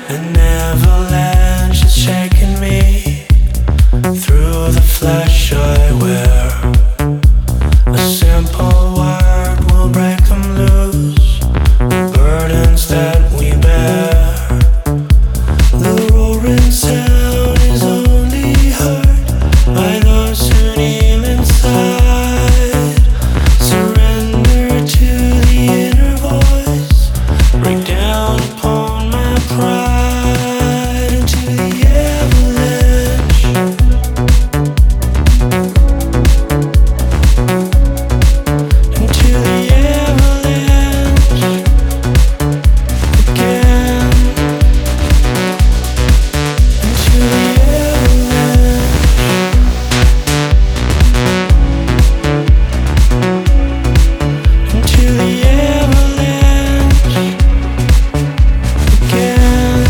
An avalanche is shaking me through the flesh I wear. A simple word will break them loose, the burdens that we bear. The roaring sound is only heard by those who kneel inside. Surrender to the inner voice, break down upon my pride into the avalanche. Into the avalanche again. Into the avalanche. Into the avalanche again.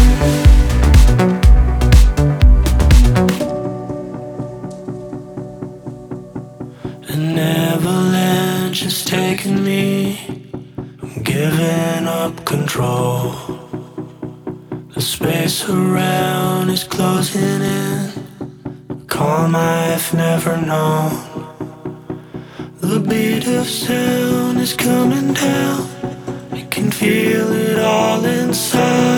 An avalanche has taken me. I'm giving up control. The space around is closing in. Calm I've never known. The beat of sound is coming down. I can feel it all inside.